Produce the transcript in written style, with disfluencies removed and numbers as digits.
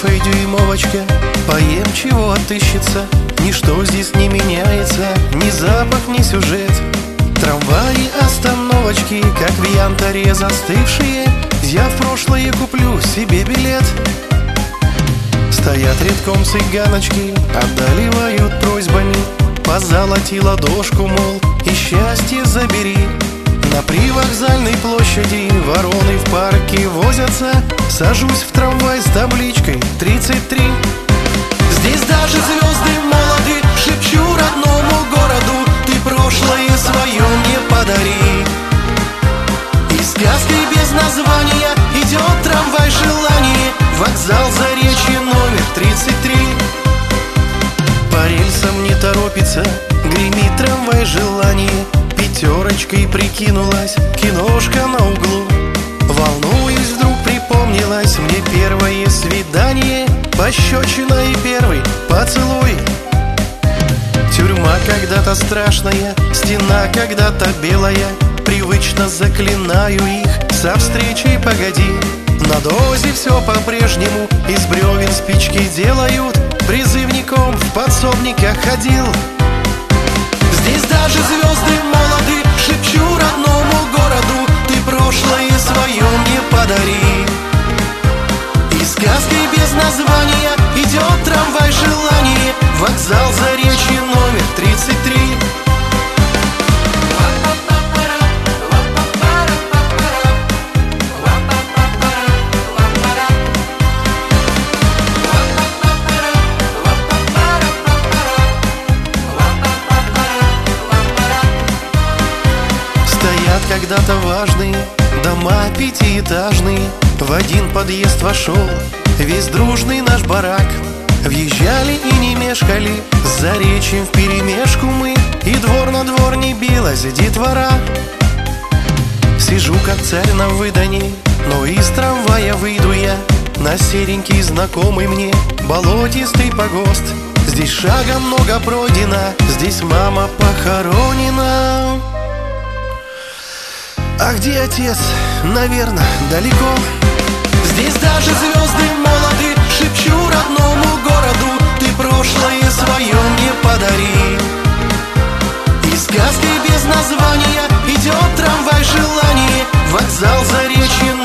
кафе дюймовочка, поем, чего отыщется. Ничто здесь не меняется, ни запах, ни сюжет. Трамваи, остановочки, как в янтаре застывшие. Я в прошлое куплю себе билет. Стоят редком цыганочки, одолевают просьбами. Позолоти ладошку, мол, и счастье забери. На привокзальной площади вороны в парке возятся. Сажусь в трамвай с табличкой 33. Здесь даже звезды молоды, шепчу родному городу: ты прошлое свое мне подари. И сказкой без названия идет трамвай желаний. Вокзал Заречье, номер 33. По рельсам не торопится, гремит трамвай желаний. Пятерочкой прикинулась киношка на углу. Волнуюсь, вдруг припомнилось мне первое свидание. Пощечина и первый поцелуй. Тюрьма когда-то страшная, стена когда-то белая. Привычно заклинаю их: со встречей погоди. На дозе все по-прежнему, из бревен спички делают. Призывником в подсобниках ходил. Здесь даже звезды молоды, шепчу родному городу: ты прошлое свое мне подари. И сказкой без названия идет трамвай желаний. Вокзал Заречье, номер 33. Когда-то важные дома пятиэтажные. В один подъезд вошел весь дружный наш барак. Въезжали и не мешкали, с Заречьем вперемешку мы. И двор на двор не билась детвора. Сижу как царь на выданье, но из трамвая выйду я на серенький знакомый мне болотистый погост. Здесь шага много пройдено, здесь мама похоронена. А где отец? Наверное, далеко. Здесь даже звезды молоды, шепчу родному городу: ты прошлое свое мне подари. И сказкой без названия идет трамвай желаний. Вокзал Заречье,